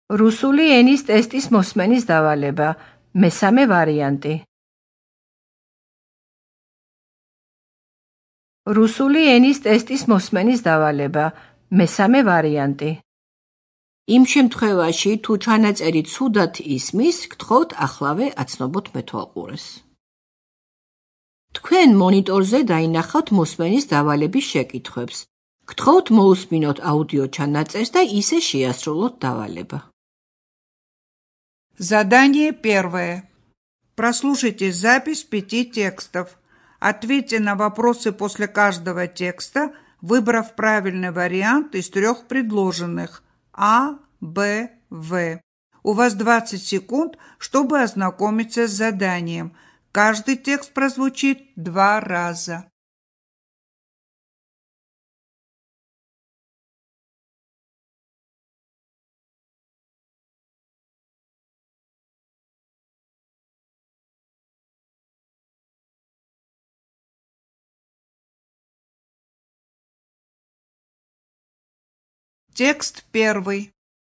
რუსული ენის ტესტის მოსმენის დავალება. მესამე ვარიანტი. რუსული ენის ტესტის მოსმენის დავალება. მესამე ვარიანტი. იმ შემთხვევაში, თუ ჩანაწერი ცუდად ისმის, გთხოვთ ახლავე აცნობოთ მეთვალყურეს. თქვენ მონიტორზე დაინახავთ მოსმენის დავალების შეკითხვებს. გთხოვთ მოусმინოთ აუდიო ჩანაწერს და ისე შეასრულოთ დავალება. Задание первое. Прослушайте запись 5 текстов. Ответьте на вопросы после каждого текста, выбрав правильный вариант из 3 предложенных А, Б, В. У вас 20 секунд, чтобы ознакомиться с заданием. Каждый текст прозвучит 2 раза. Текст первый.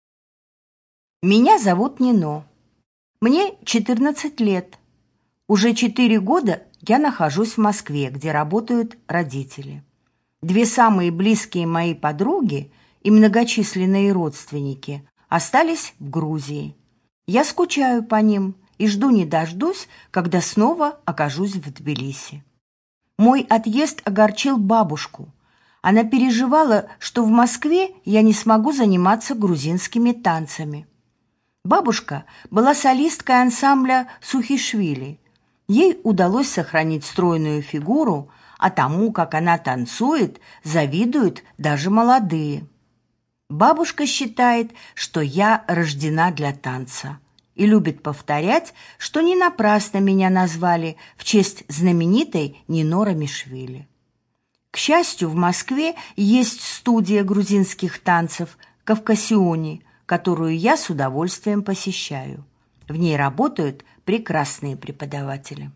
Меня зовут Нино. Мне 14 лет. Уже 4 года я нахожусь в Москве, где работают родители. 2 самые близкие мои подруги и многочисленные родственники остались в Грузии. Я скучаю по ним и жду не дождусь, когда снова окажусь в Тбилиси. Мой отъезд огорчил бабушку. Она переживала, что в Москве я не смогу заниматься грузинскими танцами. Бабушка была солисткой ансамбля Сухишвили. Ей удалось сохранить стройную фигуру, а тому, как она танцует, завидуют даже молодые. Бабушка считает, что я рождена для танца и любит повторять, что не напрасно меня назвали в честь знаменитой Нино Ромишвили. К счастью, в Москве есть студия грузинских танцев «Кавкасиони», которую я с удовольствием посещаю. В ней работают прекрасные преподаватели.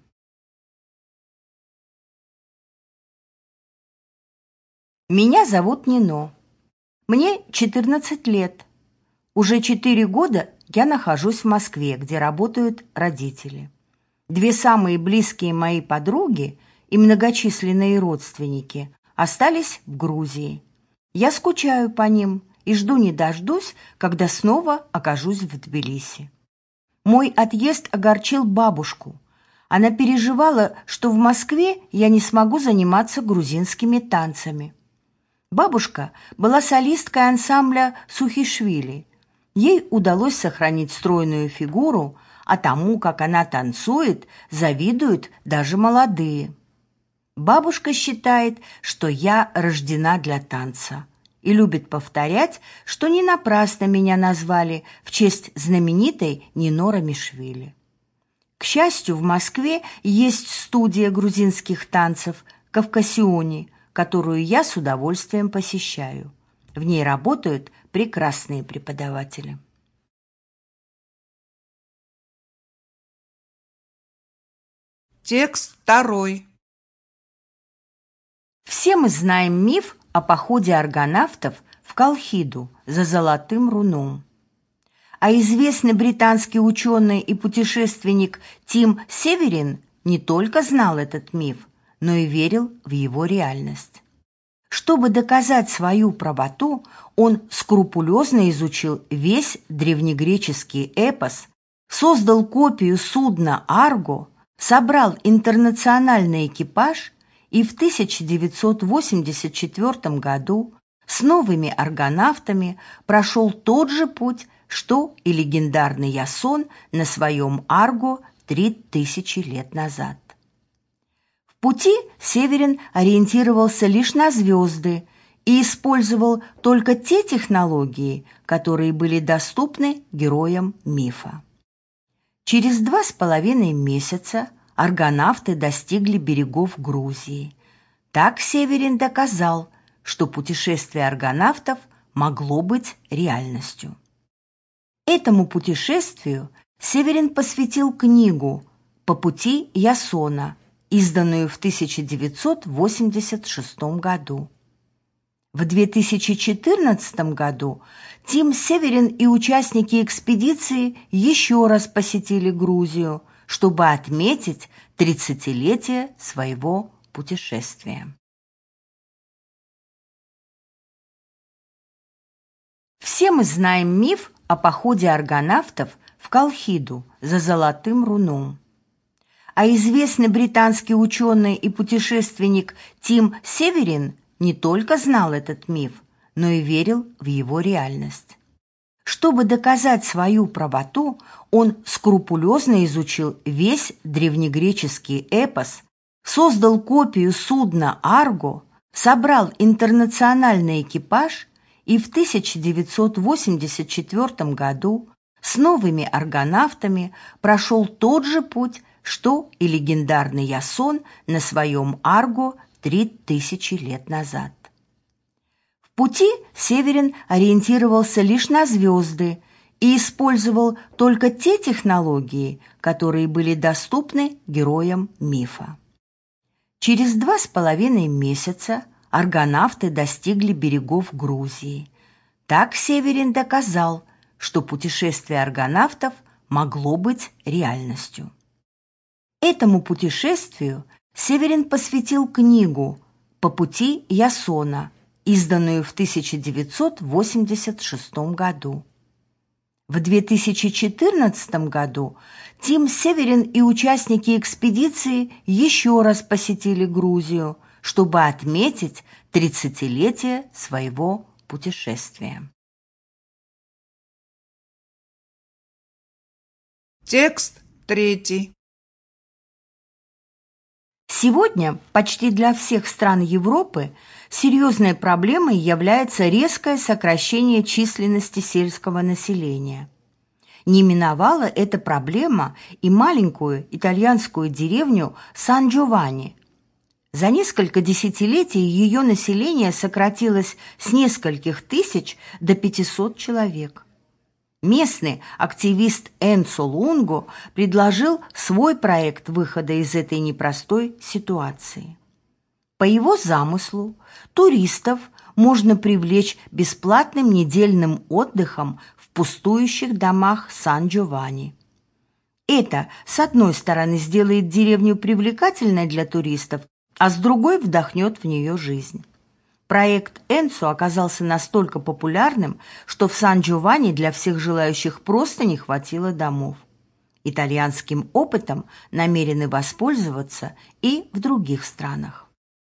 Меня зовут Нино. Мне 14 лет. Уже 4 года я нахожусь в Москве, где работают родители. 2 самые близкие мои подруги и многочисленные родственники остались в Грузии. Я скучаю по ним и жду не дождусь, когда снова окажусь в Тбилиси. Мой отъезд огорчил бабушку. Она переживала, что в Москве я не смогу заниматься грузинскими танцами. Бабушка была солисткой ансамбля Сухишвили. Ей удалось сохранить стройную фигуру, а тому, как она танцует, завидуют даже молодые. Бабушка считает, что я рождена для танца и любит повторять, что не напрасно меня назвали в честь знаменитой Нино Ромишвили. К счастью, в Москве есть студия грузинских танцев «Кавкасиони», которую я с удовольствием посещаю. В ней работают прекрасные преподаватели. Текст второй. Все мы знаем миф о походе аргонавтов в Колхиду за Золотым Руном. А известный британский ученый и путешественник Тим Северин не только знал этот миф, но и верил в его реальность. Чтобы доказать свою правоту, он скрупулезно изучил весь древнегреческий эпос, создал копию судна «Арго», собрал интернациональный экипаж и в 1984 году с новыми аргонавтами прошел тот же путь, что и легендарный Ясон на своем Арго 3000 лет назад. В пути Северин ориентировался лишь на звезды и использовал только те технологии, которые были доступны героям мифа. Через 2,5 месяца аргонавты достигли берегов Грузии. Так Северин доказал, что путешествие аргонавтов могло быть реальностью. Этому путешествию Северин посвятил книгу «По пути Ясона», изданную в 1986 году. В 2014 году Тим Северин и участники экспедиции еще раз посетили Грузию, чтобы отметить 30-летие своего путешествия. Все мы знаем миф о походе аргонавтов в Колхиду за Золотым Руном. А известный британский ученый и путешественник Тим Северин не только знал этот миф, но и верил в его реальность. Чтобы доказать свою правоту, он скрупулезно изучил весь древнегреческий эпос, создал копию судна «Арго», собрал интернациональный экипаж и в 1984 году с новыми аргонавтами прошел тот же путь, что и легендарный Ясон на своем «Арго» 3000 лет назад. В пути Северин ориентировался лишь на звезды и использовал только те технологии, которые были доступны героям мифа. Через 2,5 месяца аргонавты достигли берегов Грузии. Так Северин доказал, что путешествие аргонавтов могло быть реальностью. Этому путешествию Северин посвятил книгу «По пути Ясона», изданную в 1986 году. В 2014 году Тим Северин и участники экспедиции еще раз посетили Грузию, чтобы отметить 30-летие своего путешествия. Текст 3. Сегодня почти для всех стран Европы серьезной проблемой является резкое сокращение численности сельского населения. Не миновала эта проблема и маленькую итальянскую деревню Сан-Джованни. За несколько десятилетий ее население сократилось с нескольких тысяч до 500 человек. Местный активист Энцо Лунго предложил свой проект выхода из этой непростой ситуации. По его замыслу, туристов можно привлечь бесплатным недельным отдыхом в пустующих домах Сан-Джованни. Это, с одной стороны, сделает деревню привлекательной для туристов, а с другой вдохнет в нее жизнь. Проект Энцо оказался настолько популярным, что в Сан-Джованни для всех желающих просто не хватило домов. Итальянским опытом намерены воспользоваться и в других странах.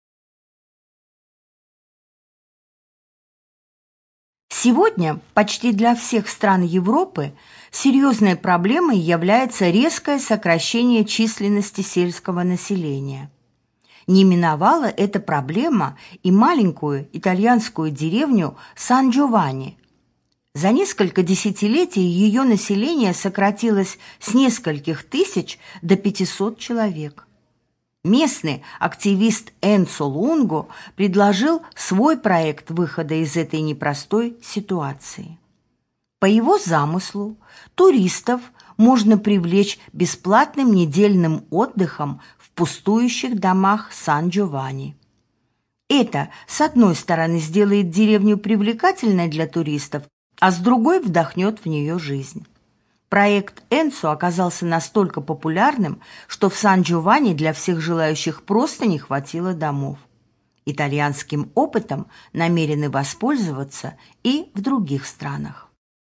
Сегодня почти для всех стран Европы серьезной проблемой является резкое сокращение численности сельского населения. Не миновала эта проблема и маленькую итальянскую деревню Сан-Джованни. За несколько десятилетий ее население сократилось с нескольких тысяч до 500 человек. Местный активист Энцо Лунго предложил свой проект выхода из этой непростой ситуации. По его замыслу, туристов можно привлечь бесплатным недельным отдыхом в пустующих домах Сан-Джованни. Это, с одной стороны, сделает деревню привлекательной для туристов, а с другой вдохнет в нее жизнь. Проект Энцо оказался настолько популярным, что в Сан-Джованни для всех желающих просто не хватило домов. Итальянским опытом намерены воспользоваться и в других странах.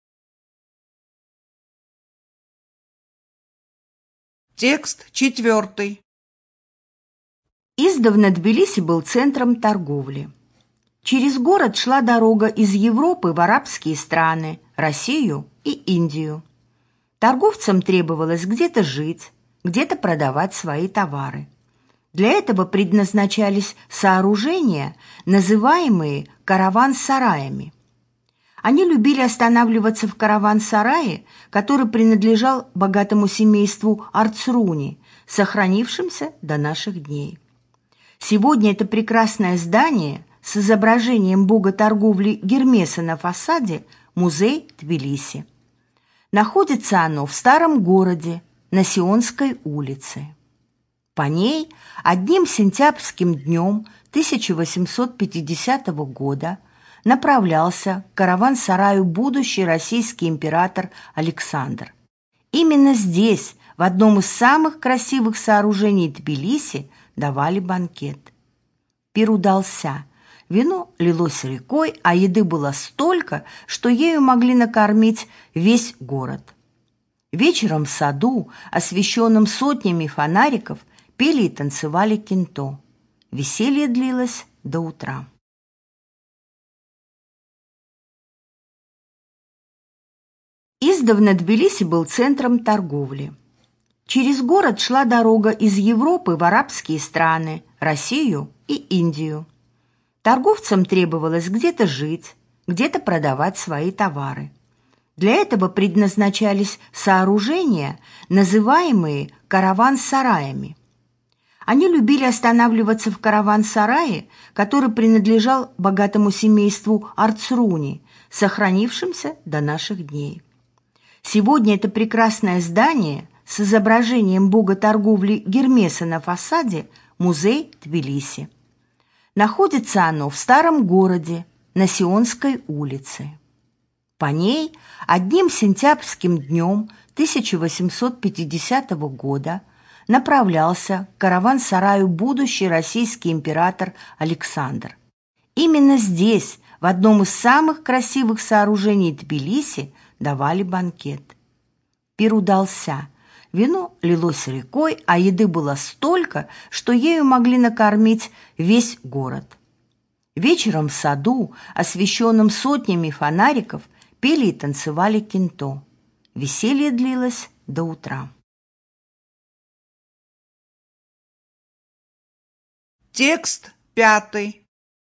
Текст 4. Издавна Тбилиси был центром торговли. Через город шла дорога из Европы в арабские страны, Россию и Индию. Торговцам требовалось где-то жить, где-то продавать свои товары. Для этого предназначались сооружения, называемые караван-сараями. Они любили останавливаться в караван-сарае, который принадлежал богатому семейству Арцруни, сохранившимся до наших дней. Сегодня это прекрасное здание с изображением бога торговли Гермеса на фасаде – музей Тбилиси. Находится оно в старом городе, на Сионской улице. По ней одним сентябрьским днем 1850 года направлялся к караван-сараю будущий российский император Александр. Именно здесь, в одном из самых красивых сооружений Тбилиси, давали банкет. Пир удался. Вино лилось рекой, а еды было столько, что ею могли накормить весь город. Вечером в саду, освещенном сотнями фонариков, пели и танцевали кенто. Веселье длилось до утра. Издавна Тбилиси был центром торговли. Через город шла дорога из Европы в арабские страны, Россию и Индию. Торговцам требовалось где-то жить, где-то продавать свои товары. Для этого предназначались сооружения, называемые караван-сараями. Они любили останавливаться в караван-сарае, который принадлежал богатому семейству Арцруни, сохранившимся до наших дней. Сегодня это прекрасное здание с изображением бога торговли Гермеса на фасаде – музей Тбилиси. Находится оно в старом городе, на Сионской улице. По ней одним сентябрьским днем 1850 года направлялся к караван-сараю будущий российский император Александр. Именно здесь, в одном из самых красивых сооружений Тбилиси, давали банкет. Пир удался. Вино лилось рекой, а еды было столько, что ею могли накормить весь город. Вечером в саду, освещенном сотнями фонариков, пели и танцевали кенто. Веселье длилось до утра. Текст 5.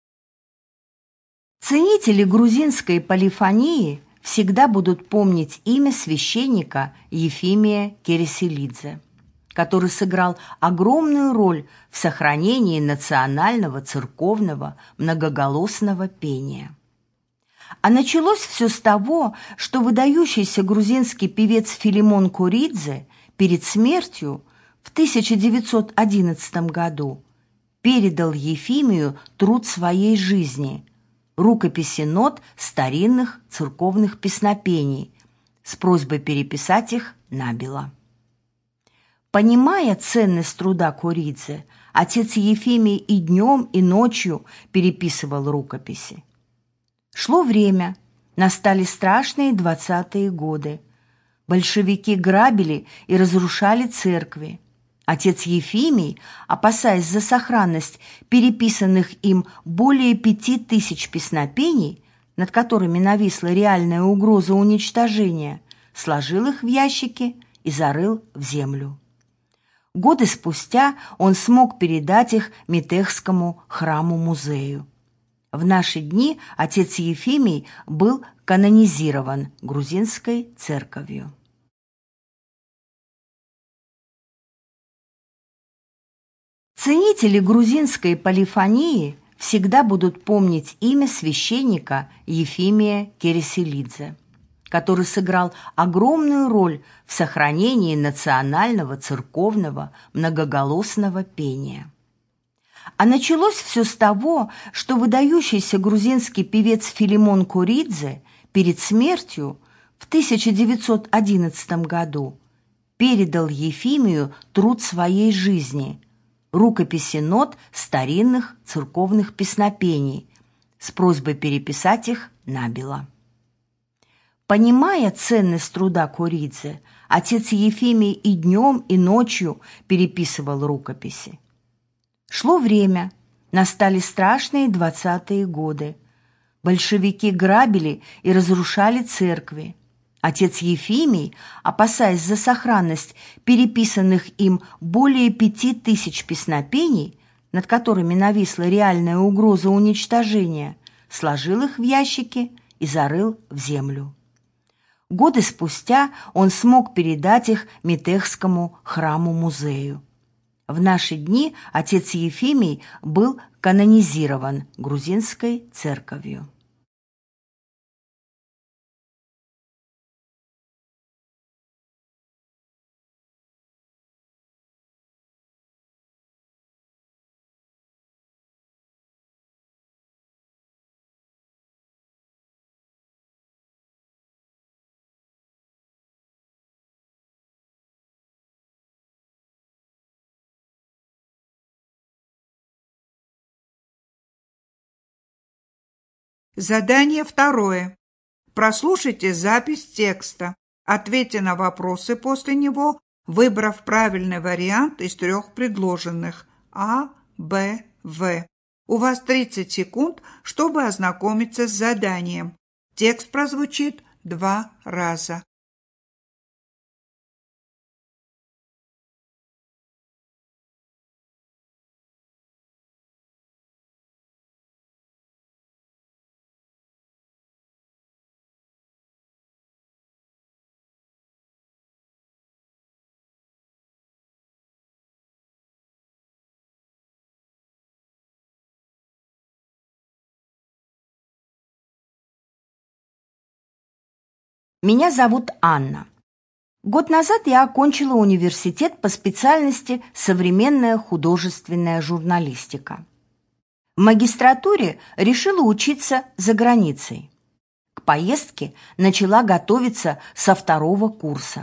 Ценители грузинской полифонии всегда будут помнить имя священника Ефимия Кереселидзе, который сыграл огромную роль в сохранении национального церковного многоголосного пения. А началось все с того, что выдающийся грузинский певец Филимон Куридзе перед смертью в 1911 году передал Ефимию труд своей жизни – рукописи нот старинных церковных песнопений с просьбой переписать их набело. Понимая ценность труда Куридзе, отец Ефимий и днем, и ночью переписывал рукописи. Шло время, настали страшные 20-е годы. Большевики грабили и разрушали церкви. Отец Ефимий, опасаясь за сохранность переписанных им более 5000 песнопений, над которыми нависла реальная угроза уничтожения, сложил их в ящики и зарыл в землю. Годы спустя он смог передать их Метехскому храму-музею. В наши дни отец Ефимий был канонизирован грузинской церковью. Ценители грузинской полифонии всегда будут помнить имя священника Ефимия Кереселидзе, который сыграл огромную роль в сохранении национального церковного многоголосного пения. А началось все с того, что выдающийся грузинский певец Филимон Куридзе перед смертью в 1911 году передал Ефимию труд своей жизни – рукописи нот старинных церковных песнопений с просьбой переписать их набело. Понимая ценность труда Куридзе, отец Ефимий и днем, и ночью переписывал рукописи. Шло время, настали страшные 20-е годы. Большевики грабили и разрушали церкви. Отец Ефимий, опасаясь за сохранность переписанных им более 5000 песнопений, над которыми нависла реальная угроза уничтожения, сложил их в ящики и зарыл в землю. Годы спустя он смог передать их Метехскому храму-музею. В наши дни отец Ефимий был канонизирован грузинской церковью. Задание второе. Прослушайте запись текста. Ответьте на вопросы после него, выбрав правильный вариант из 3 предложенных А, Б, В. У вас 30 секунд, чтобы ознакомиться с заданием. Текст прозвучит 2 раза. Меня зовут Анна. Год назад я окончила университет по специальности «Современная художественная журналистика». В магистратуре решила учиться за границей. К поездке начала готовиться со 2-го курса.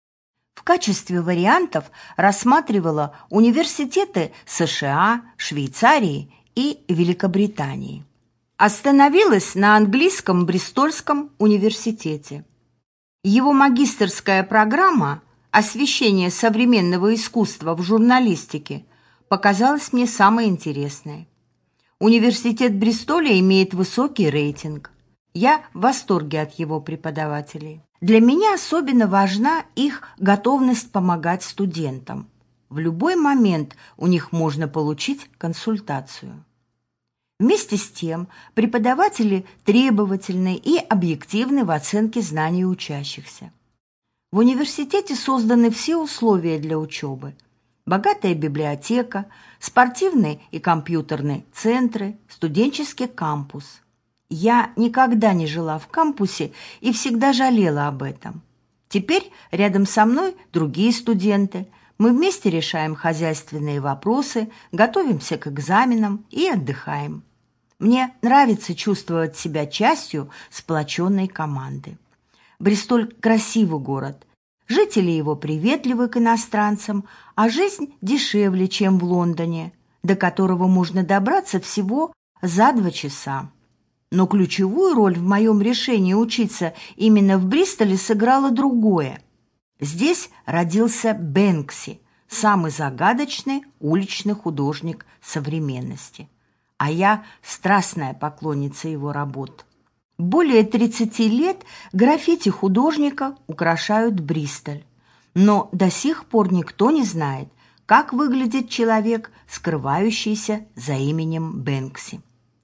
В качестве вариантов рассматривала университеты США, Швейцарии и Великобритании. Остановилась на английском Бристольском университете. Его магистерская программа «Освещение современного искусства в журналистике» показалась мне самой интересной. Университет Бристоля имеет высокий рейтинг. Я в восторге от его преподавателей. Для меня особенно важна их готовность помогать студентам. В любой момент у них можно получить консультацию. Вместе с тем, преподаватели требовательны и объективны в оценке знаний учащихся. В университете созданы все условия для учебы. Богатая библиотека, спортивные и компьютерные центры, студенческий кампус. Я никогда не жила в кампусе и всегда жалела об этом. Теперь рядом со мной другие студенты. Мы вместе решаем хозяйственные вопросы, готовимся к экзаменам и отдыхаем. Мне нравится чувствовать себя частью сплоченной команды. Бристоль – красивый город. Жители его приветливы к иностранцам, а жизнь дешевле, чем в Лондоне, до которого можно добраться всего за 2 часа. Но ключевую роль в моем решении учиться именно в Бристоле сыграло другое. Здесь родился Бэнкси, самый загадочный уличный художник современности. А я страстная поклонница его работ. Более 30 лет граффити художника украшают Бристоль. Но до сих пор никто не знает, как выглядит человек, скрывающийся за именем Бэнкси.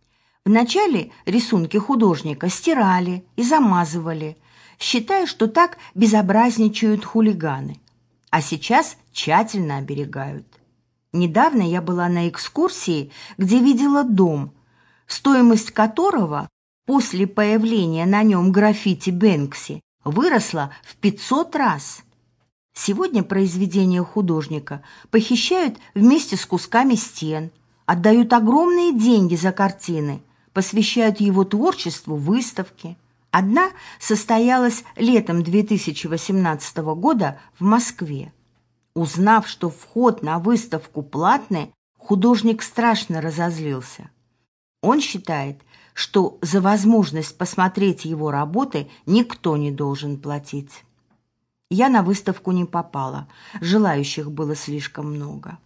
Вначале рисунки художника стирали и замазывали, считая, что так безобразничают хулиганы, а сейчас тщательно оберегают. Недавно я была на экскурсии, где видела дом, стоимость которого после появления на нем граффити Бэнкси выросла в 500 раз. Сегодня произведения художника похищают вместе с кусками стен, отдают огромные деньги за картины, посвящают его творчеству выставки. Одна состоялась летом 2018 года в Москве. Узнав, что вход на выставку платный, художник страшно разозлился. Он считает, что за возможность посмотреть его работы никто не должен платить. Я на выставку не попала, желающих было слишком много.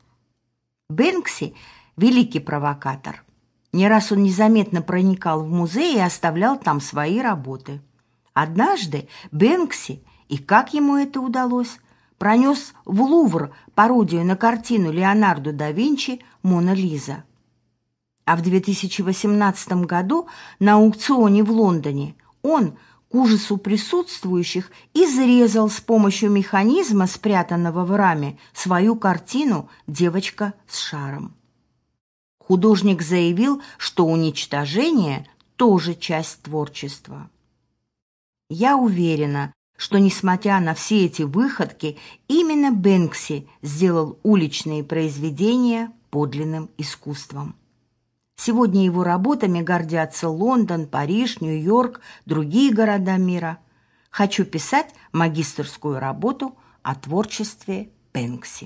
Бэнкси – великий провокатор. Не раз он незаметно проникал в музей и оставлял там свои работы. Однажды Бэнкси, и как ему это удалось, пронес в Лувр пародию на картину Леонардо да Винчи «Мона Лиза». А в 2018 году на аукционе в Лондоне он, к ужасу присутствующих, изрезал с помощью механизма, спрятанного в раме, свою картину «Девочка с шаром». Художник заявил, что уничтожение тоже часть творчества. Я уверена, что, несмотря на все эти выходки, именно Бэнкси сделал уличные произведения подлинным искусством. Сегодня его работами гордятся Лондон, Париж, Нью-Йорк, другие города мира. Хочу писать магистерскую работу о творчестве Бэнкси.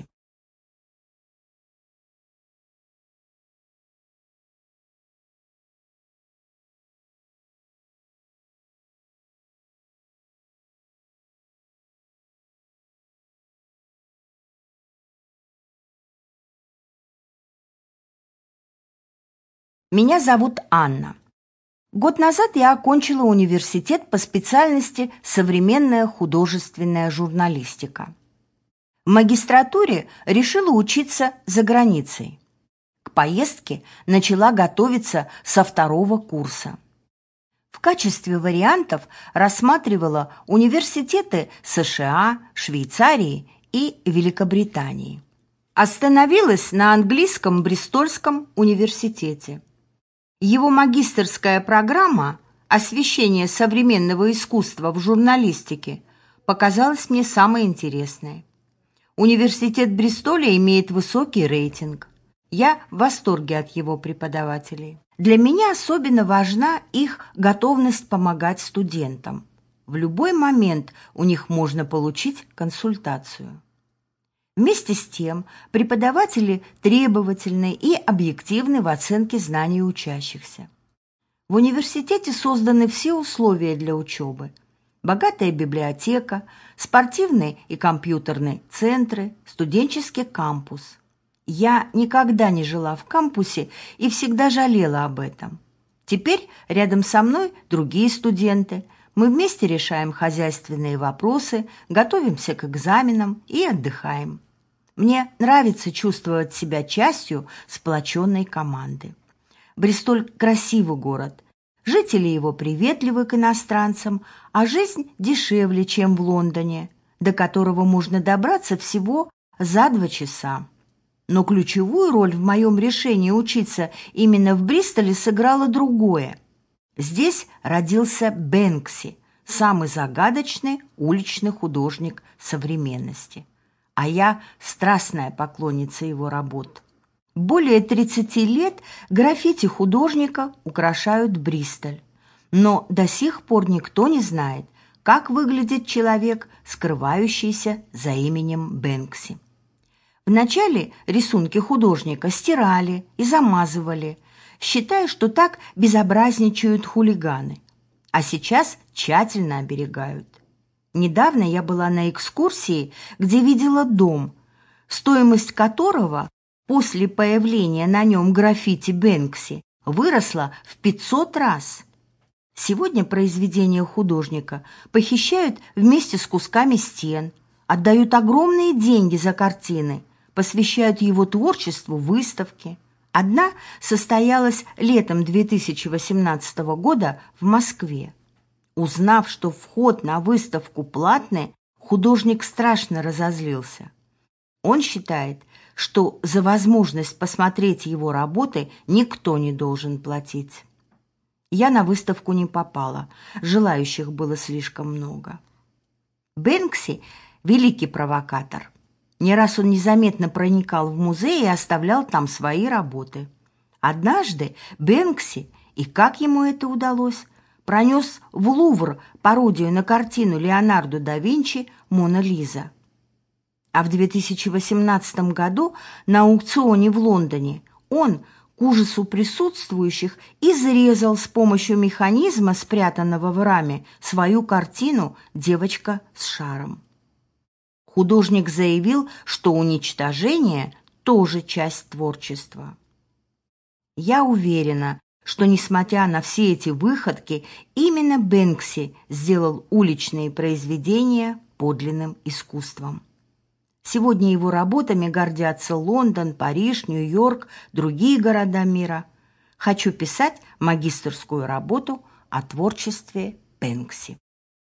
Меня зовут Анна. Год назад я окончила университет по специальности «Современная художественная журналистика». В магистратуре решила учиться за границей. К поездке начала готовиться со 2-го курса. В качестве вариантов рассматривала университеты США, Швейцарии и Великобритании. Остановилась на английском Бристольском университете. Его магистерская программа «Освещение современного искусства в журналистике» показалась мне самой интересной. Университет Бристоля имеет высокий рейтинг. Я в восторге от его преподавателей. Для меня особенно важна их готовность помогать студентам. В любой момент у них можно получить консультацию. Вместе с тем, преподаватели требовательны и объективны в оценке знаний учащихся. В университете созданы все условия для учебы. Богатая библиотека, спортивные и компьютерные центры, студенческий кампус. Я никогда не жила в кампусе и всегда жалела об этом. Теперь рядом со мной другие студенты. Мы вместе решаем хозяйственные вопросы, готовимся к экзаменам и отдыхаем. Мне нравится чувствовать себя частью сплоченной команды. Бристоль – красивый город. Жители его приветливы к иностранцам, а жизнь дешевле, чем в Лондоне, до которого можно добраться всего за 2 часа. Но ключевую роль в моем решении учиться именно в Бристоле сыграло другое. Здесь родился Бэнкси, самый загадочный уличный художник современности. А я страстная поклонница его работ. Более 30 лет граффити художника украшают Бристоль. Но до сих пор никто не знает, как выглядит человек, скрывающийся за именем Бэнкси. Вначале рисунки художника стирали и замазывали, считая, что так безобразничают хулиганы, а сейчас тщательно оберегают. Недавно я была на экскурсии, где видела дом, стоимость которого после появления на нем граффити Бэнкси выросла в 500 раз. Сегодня произведения художника похищают вместе с кусками стен, отдают огромные деньги за картины, посвящают его творчеству выставки. Одна состоялась летом 2018 года в Москве. Узнав, что вход на выставку платный, художник страшно разозлился. Он считает, что за возможность посмотреть его работы никто не должен платить. Я на выставку не попала, желающих было слишком много. Бэнкси – великий провокатор. Не раз он незаметно проникал в музей и оставлял там свои работы. Однажды Бэнкси, и как ему это удалось, пронес в Лувр пародию на картину Леонардо да Винчи «Мона Лиза». А в 2018 году на аукционе в Лондоне он, к ужасу присутствующих, изрезал с помощью механизма, спрятанного в раме, свою картину «Девочка с шаром». Художник заявил, что уничтожение тоже часть творчества. Я уверена, что, несмотря на все эти выходки, именно Бэнкси сделал уличные произведения подлинным искусством. Сегодня его работами гордятся Лондон, Париж, Нью-Йорк, другие города мира. Хочу писать магистерскую работу о творчестве Бэнкси.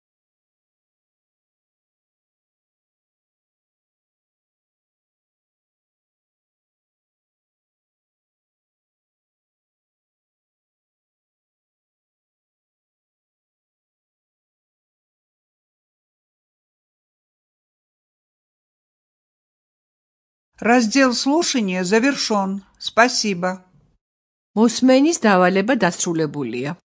Раздел слушания завершен. Спасибо. მოსმენის დავალება დასრულებულია.